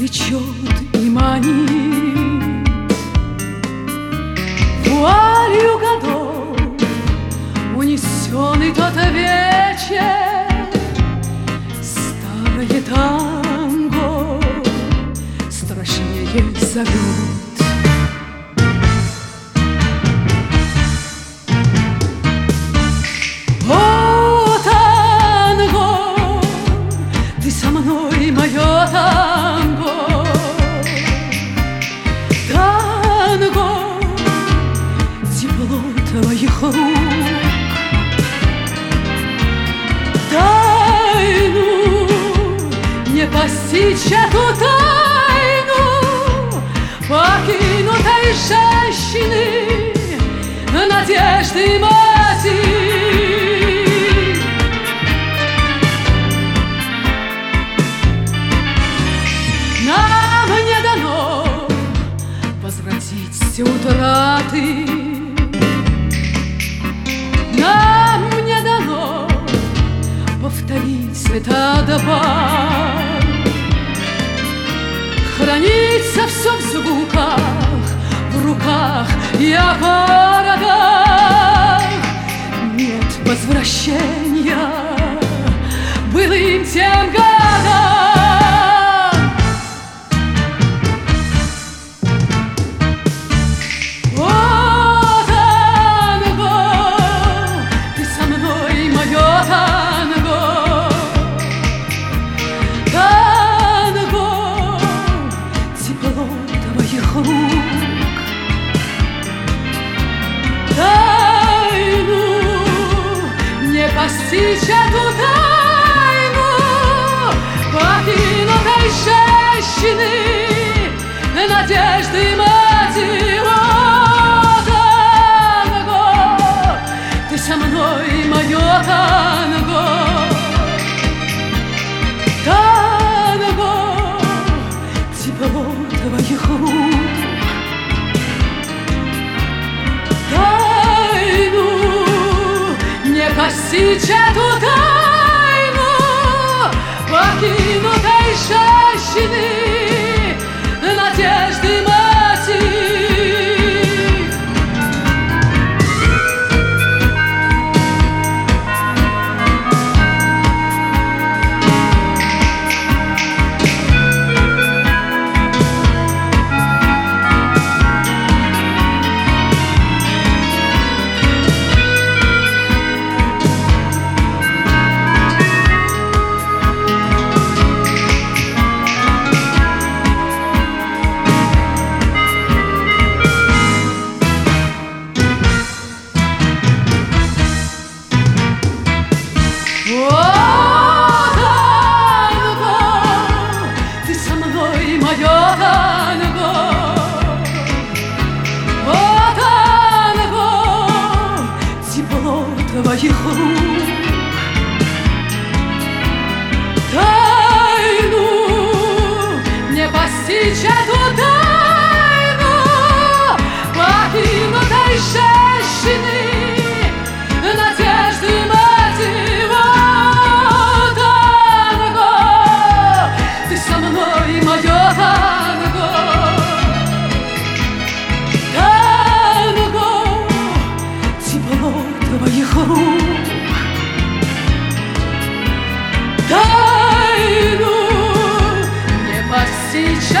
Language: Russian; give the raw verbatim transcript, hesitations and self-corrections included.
влечет и манит вуалью годов, унесенный тот вечер. Старое танго страшнее зовет. О, танго, ты со мной, мое танго, танго, тепло твоих рук, тайну, не постичь эту тайну покинутой женщины, надежды матери. Нам не дано возвратить все утраты, нам не дано повторить этот бал. Хранится все в звуках, в руках и о городах. Нет возвращения былым тем годам. О, танго, ты со мной, мое танго, танго, тепло твоих рук, тайну, не постичь эту тайну покинутой женщины, надежды матери. О, танго, ты со мной, мое танго, танго, тепло твоих рук, тайну, не постичь эту тайну покинутой женщины, надежды матери. О, танго, ты со мной, мое танго, о, танго, тепло твоих рук, тайну, не постичь эту тайну покинутой женщины, надежды матери. Мое танго, танго, тепло твоих рук, тайну, не постичь